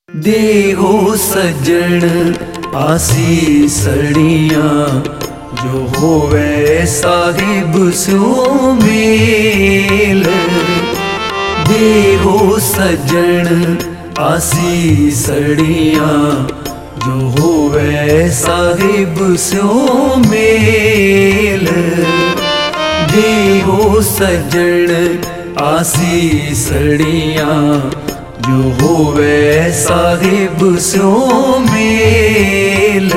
देहो सज्जन आसीसड़ियाँ, जो होवे साहिब सो मेल। देहो सज्जन आसीसड़ियाँ, जो होवे साहिब सो मेल। देहो सज्जन आसीसड़ियाँ, जो होवे साहिब सो मेल।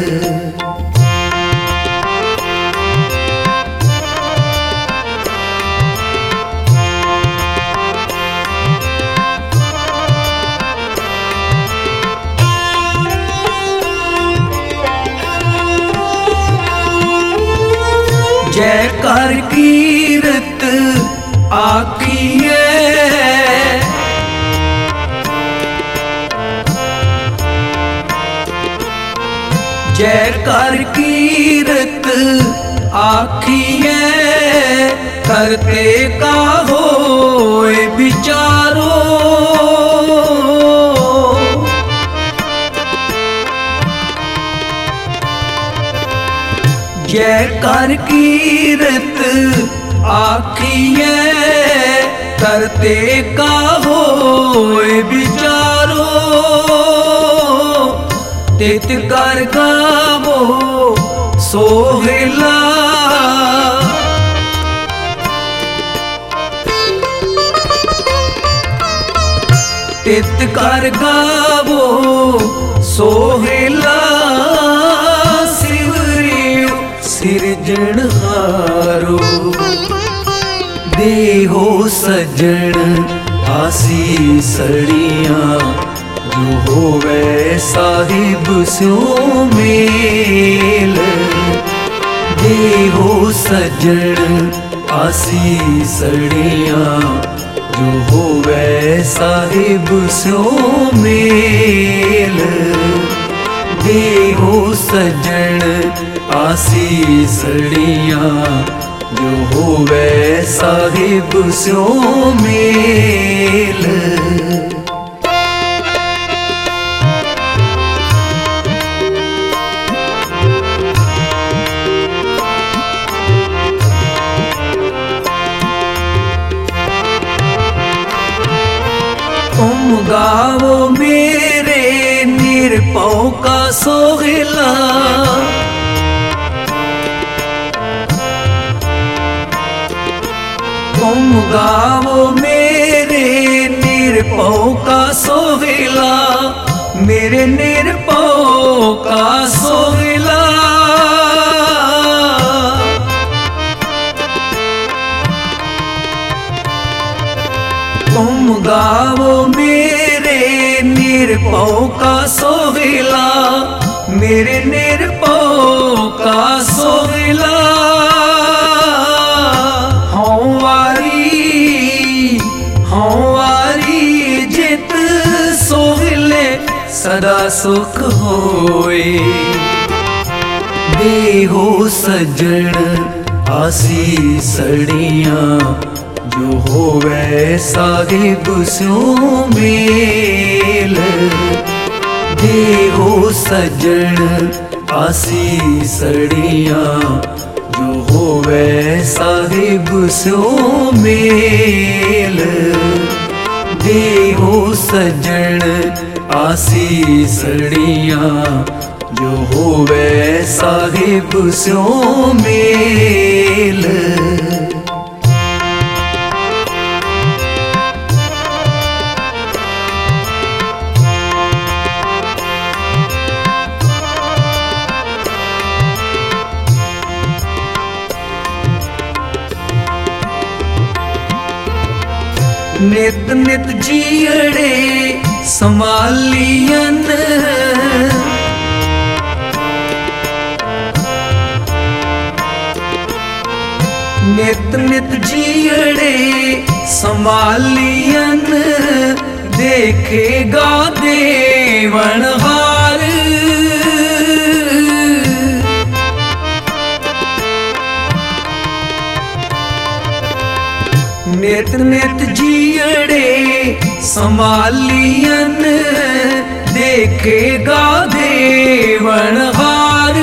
जयकार कीरत आखिए, जयकार कीरत आखिए, करते का होए विचारो। जयकार कीरत आखिए, करते का होए विचारो। तित कर गावो सोहिला, तित कर गावो सोहिला। सिरजनहारो देहो सज्जन आसीसड़ियाँ, जो होवे साहिब सो मेल। देहो सज्जन आसीसड़ियाँ, जो होवे साहिब सो मेल। देहो सज्जन आसीसड़ियाँ, जो होवे साहिब सो मेल। तुम गावो मेरे निरपौ का सोहिला, तुम गावो मेरे निरपौ का सोहिला, मेरे निरपौ का सोहिला। तुम गावो मेरे निरपौ का सोहिला, मेरे निरपौ का सोहिला। हमारी जित सोहिले सदा सुख होए। देहो सज्जन आसीसड़ियाँ, जो होवे साहिब सो मेल। देहो सज्जन आसीसड़ियाँ, जो होवे साहिब सो मेल। देहो सज्जन आसीसड़ियाँ, जो होवे साहिब सो मेल। नित नित जीड़े संभालियन, नित नित जीड़े संभालियन। देखेगा देवनहार, नित नित जीड़े संभालियन देखेगा देवनहार,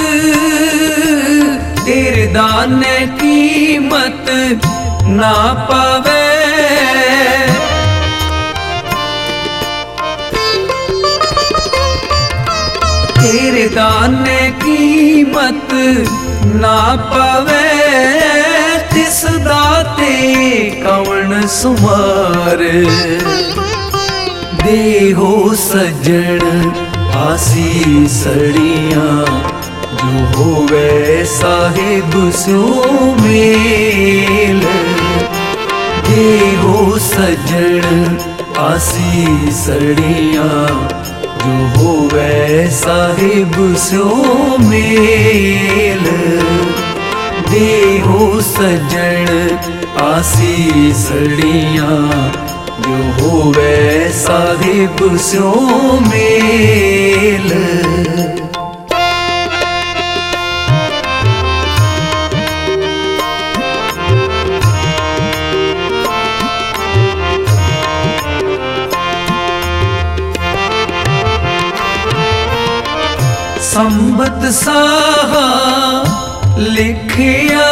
तेरे दाने कीमत ना पावे। तेरे दाने कीमत ना पावे, तिस दाते कौन सुमार। देहो सजन आसीसड़ियां, जो होवे साहिब स्यो मेल। देहो सजन आसीसड़ियां, जो होवे साहिब स्यो मेल। देहो सजन आसीसड़ियां, जो होवे साहिब स्यो मेल। संबत साहा लिखिया,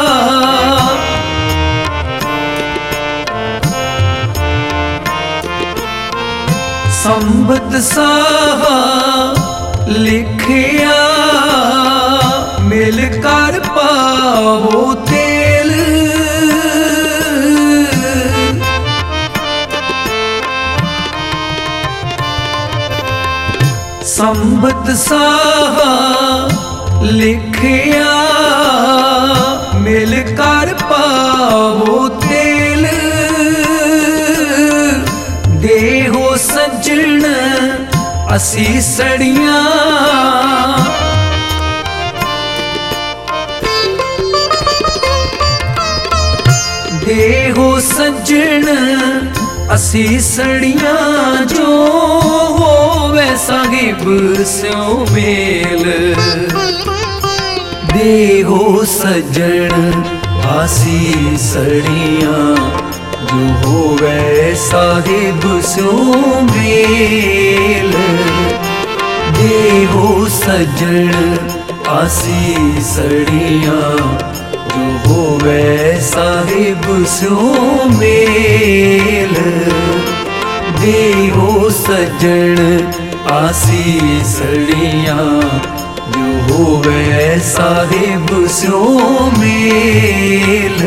संबत साहा लिखिया, मिलकर पावो तेल। संबत साहा लिखिया, मिलकर पावो तेल। देहो सजन आसीसड़ियां, देहो सजन आसीसड़ियां, जो होवे साहिब स्यो मेल। देहो सजन आसीसड़ियां, जो होवे साहिब स्यो मेल। देहो सजन आसीसड़ियां, जो होवे साहिब स्यो मेल। देहो सजन आसीसड़ियां, जो होवे साहिब स्यो मेल।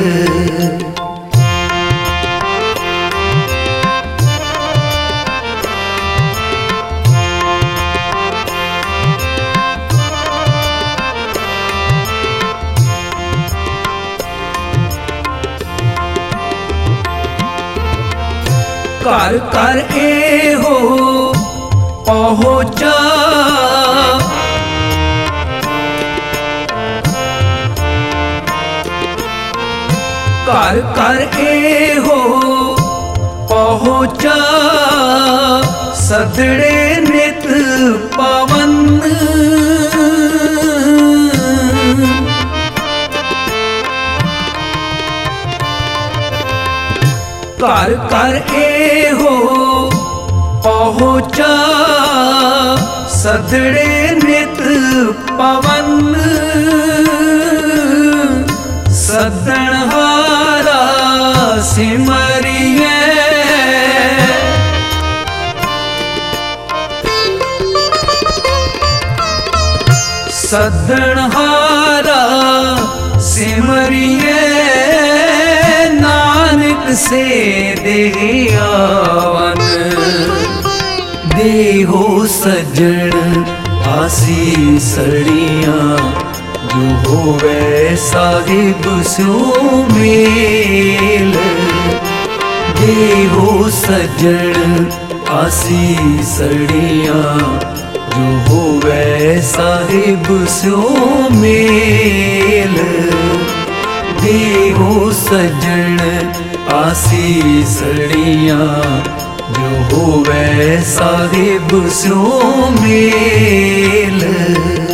घर घर ए हो पहुँचा, घर घर ए हो पहुँचा, सदड़े नित पवन। घर घर ए हो पहुँचा, सदड़े नित पवन। सदनहारा सिमरिए, सदनहारा सिमरिए, नानक से देवन। देहो सजन आसीसड़ियां, जो होवे साहिब स्यो मेल। देहो सजन आसीसड़ियां, जो होवे साहिब स्यो मेल। देहो सजन आसीसड़ियां, जो होवे साहिब स्यो मेल।